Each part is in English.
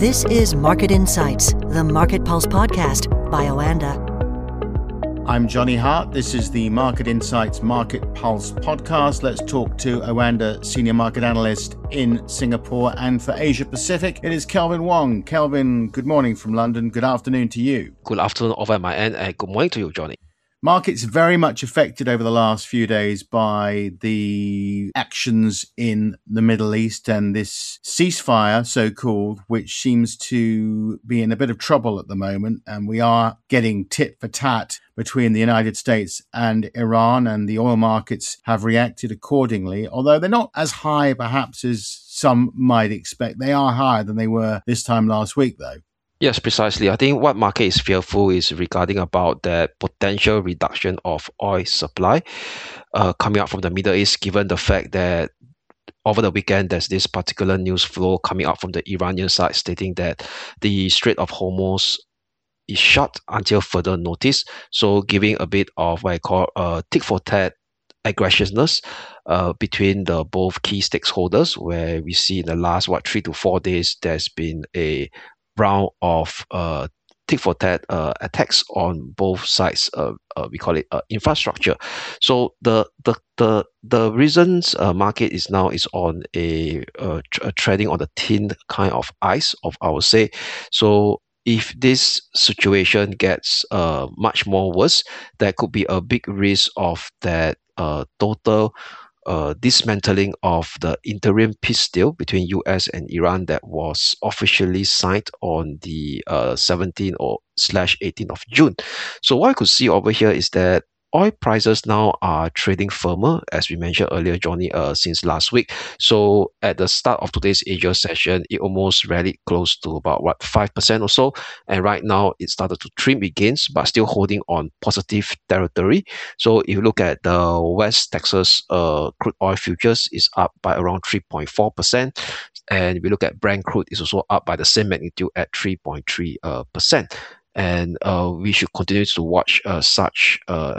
This is Market Insights, the Market Pulse podcast by Oanda. I'm Johnny Hart. This is the Market Insights Market Pulse podcast. Let's talk to Oanda Senior Market Analyst in Singapore. And for Asia Pacific, it is Kelvin Wong. Kelvin, good morning from London. Good afternoon to you. Good afternoon over at my end, and good morning to you, Johnny. Markets very much affected over the last few days by the actions in the Middle East and this ceasefire, so-called, which seems to be in a bit of trouble at the moment. And we are getting tit for tat between the United States and Iran, and the oil markets have reacted accordingly, although they're not as high perhaps as some might expect. They are higher than they were this time last week, though. Yes, precisely. I think what market is fearful is regarding about that potential reduction of oil supply coming out from the Middle East, given the fact that over the weekend, there's this particular news flow coming out from the Iranian side stating that the Strait of Hormuz is shut until further notice. So giving a bit of what I call tick for tat aggressiveness between the both key stakeholders, where we see in the last 3 to 4 days, there's been a round of tit for tat attacks on both sides. We call it infrastructure. So the reasons market is now is on a trading on the thin kind of ice of, I would say. So if this situation gets much more worse, there could be a big risk of that total dismantling of the interim peace deal between US and Iran that was officially signed on the 17th or /18th of June. So what I could see over here is that oil prices now are trading firmer, as we mentioned earlier, Johnny, since last week. So at the start of today's Asia session, it almost rallied close to about 5% or so. And right now, it started to trim gains, but still holding on positive territory. So if you look at the West Texas crude oil futures, is up by around 3.4%. And if we look at Brent crude, it's also up by the same magnitude at 3.3%. And we should continue to watch such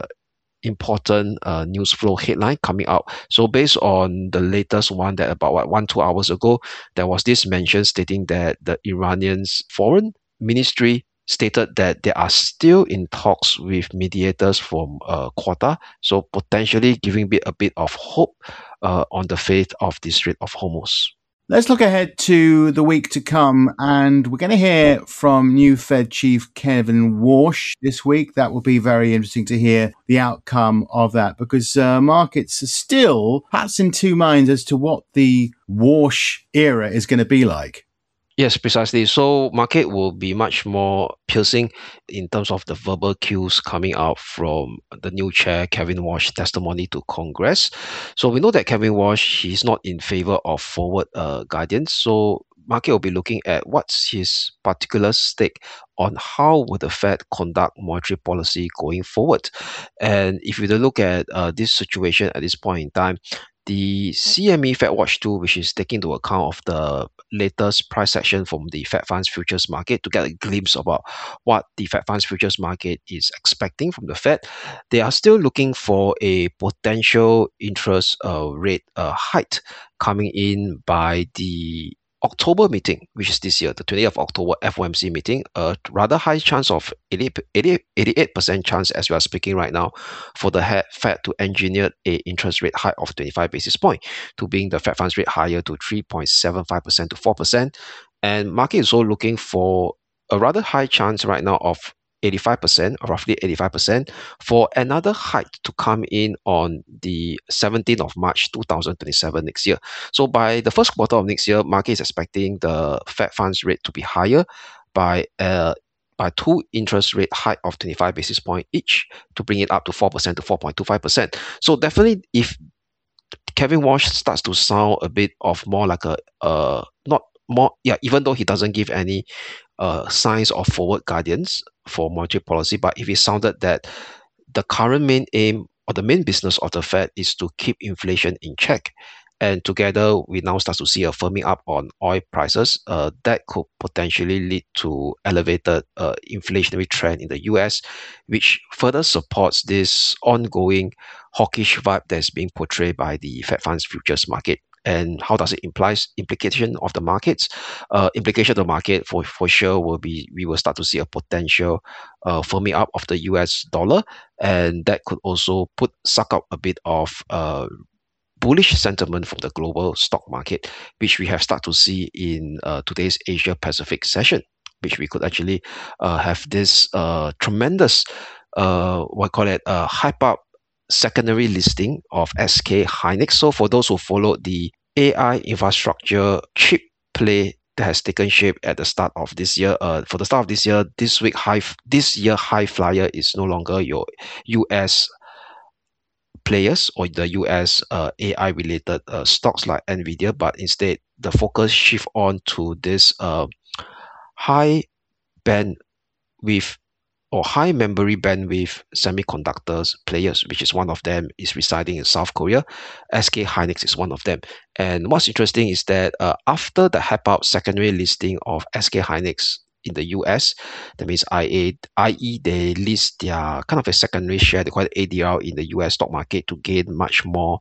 important news flow headline coming out. So based on the latest one that about 1-2 hours ago, there was this mention stating that the Iranian's foreign ministry stated that they are still in talks with mediators from Qatar, so potentially giving a bit of hope on the fate of the Strait of Hormuz. Let's look ahead to the week to come, and we're going to hear from new Fed Chief Kevin Warsh this week. That will be very interesting to hear the outcome of that, because markets are still perhaps in two minds as to what the Warsh era is going to be like. Yes, precisely. So market will be much more piercing in terms of the verbal cues coming out from the new chair, Kevin Warsh, testimony to Congress. So we know that Kevin Warsh, he's not in favor of forward guidance. So market will be looking at what's his particular stake on how would the Fed conduct monetary policy going forward. And if you look at this situation at this point in time, the CME Fed Watch tool, which is taking into account of the latest price action from the Fed Funds futures market to get a glimpse about what the Fed Funds futures market is expecting from the Fed, they are still looking for a potential interest rate hike coming in by the October meeting, which is this year, the 20th of October FOMC meeting, a rather high chance of 88% chance as we are speaking right now for the Fed to engineer a interest rate hike of 25 basis points to bring the Fed funds rate higher to 3.75% to 4%. And market is also looking for a rather high chance right now of 85%, or roughly 85%, for another hike to come in on the 17th of March 2027 next year. So by the first quarter of next year, market is expecting the Fed funds rate to be higher by 2 interest rate hike of 25 basis points each to bring it up to 4% to 4.25%. So definitely, if Kevin Warsh starts to sound a bit of more like even though he doesn't give any signs of forward guidance for monetary policy, but if it sounded that the current main aim or the main business of the Fed is to keep inflation in check, and together we now start to see a firming up on oil prices, that could potentially lead to elevated inflationary trend in the US, which further supports this ongoing hawkish vibe that's being portrayed by the Fed Funds futures market. and how does it implication of the markets? Implication of the market for sure will be we will start to see a potential firming up of the US dollar, and that could also suck up a bit of bullish sentiment from the global stock market, which we have started to see in today's Asia Pacific session, which we could actually have this tremendous hype up secondary listing of SK Hynix. So for those who followed the AI infrastructure chip play that has taken shape at the start of this year, for the start of this year, this year high flyer is no longer your US players or the US AI related stocks like Nvidia, but instead the focus shift on to this high bandwidth or high memory bandwidth semiconductors players, which is one of them is residing in South Korea. SK Hynix is one of them. And what's interesting is that after the hype out secondary listing of SK Hynix in the US, that means i.e. they list their kind of a secondary share, they call it ADR in the US stock market to gain much more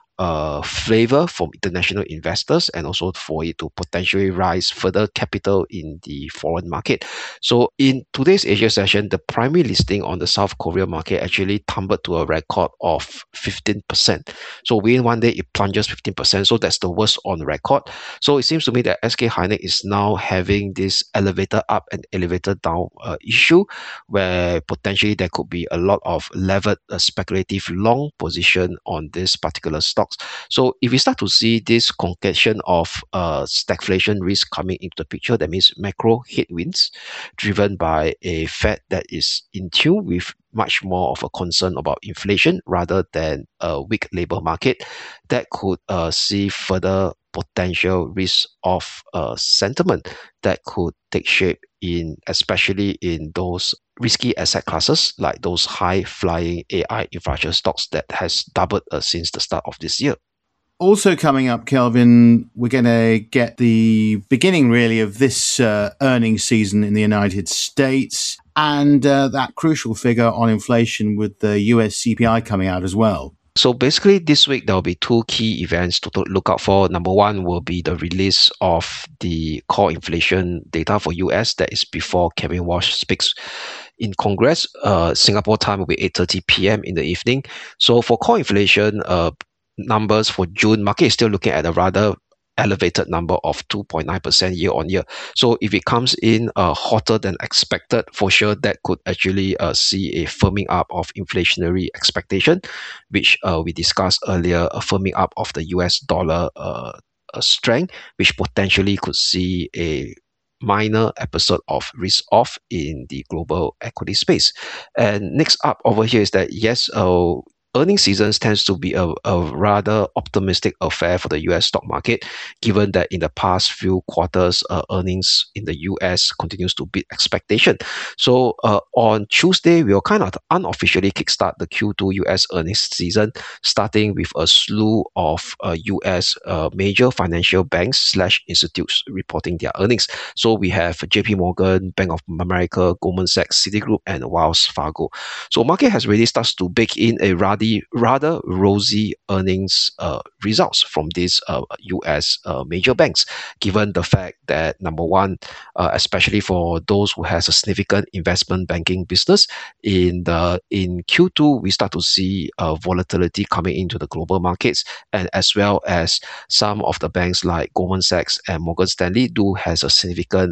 flavor from international investors, and also for it to potentially raise further capital in the foreign market. So in today's Asia session, the primary listing on the South Korea market actually tumbled to a record of 15%. So within one day, it plunges 15%. So that's the worst on record. So it seems to me that SK Hynix is now having this elevator up and elevator down issue, where potentially there could be a lot of levered speculative long position on this particular stock. So if we start to see this concatenation of stagflation risk coming into the picture, that means macro headwinds driven by a Fed that is in tune with much more of a concern about inflation rather than a weak labor market, that could see further potential risk of sentiment that could take shape in, especially in those risky asset classes like those high flying AI infrastructure stocks that has doubled since the start of this year. Also coming up, Kelvin, we're going to get the beginning really of this earnings season in the United States, and that crucial figure on inflation with the US CPI coming out as well. So basically this week there will be two key events to look out for. Number one will be the release of the core inflation data for US. That is before Kevin Walsh speaks in Congress. Singapore time will be 8:30 p.m. in the evening. So for core inflation numbers for June, market is still looking at a rather elevated number of 2.9% year on year. So if it comes in hotter than expected, for sure that could actually see a firming up of inflationary expectation, which we discussed earlier, a firming up of the US dollar strength, which potentially could see a minor episode of risk off in the global equity space. And next up over here is that yes, earnings seasons tends to be a rather optimistic affair for the US stock market, given that in the past few quarters, earnings in the US continues to beat expectation. So on Tuesday, we'll kind of unofficially kickstart the Q2 US earnings season, starting with a slew of US major financial banks / institutes reporting their earnings. So we have JP Morgan, Bank of America, Goldman Sachs, Citigroup, and Wells Fargo. So market has really started to bake in a rather rosy earnings results from these US major banks, given the fact that number one, especially for those who has a significant investment banking business, in Q2 we start to see volatility coming into the global markets, and as well as some of the banks like Goldman Sachs and Morgan Stanley do has a significant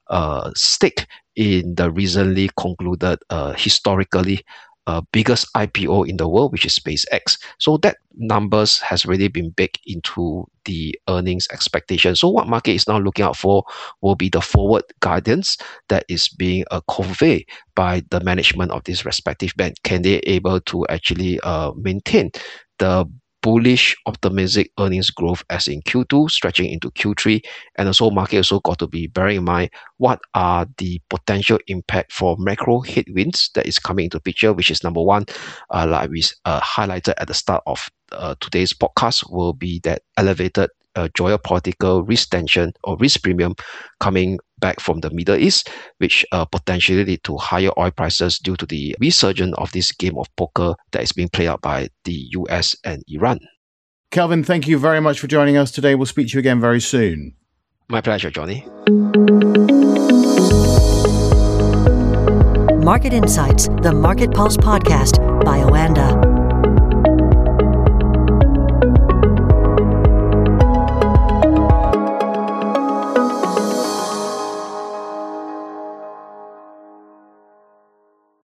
stake in the recently concluded historically biggest IPO in the world, which is SpaceX. So that numbers has already been baked into the earnings expectation. So what market is now looking out for will be the forward guidance that is being conveyed by the management of this respective bank. Can they able to actually maintain the bullish optimistic earnings growth as in Q2 stretching into Q3, and also market also got to be bearing in mind what are the potential impact for macro headwinds that is coming into picture, which is number one, like we highlighted at the start of today's podcast, will be that elevated geopolitical risk tension or risk premium coming back from the Middle East, which potentially lead to higher oil prices due to the resurgence of this game of poker that is being played out by the US and Iran. Kelvin, thank you very much for joining us today. We'll speak to you again very soon. My pleasure, Johnny. Market Insights, the Market Pulse podcast by Oanda.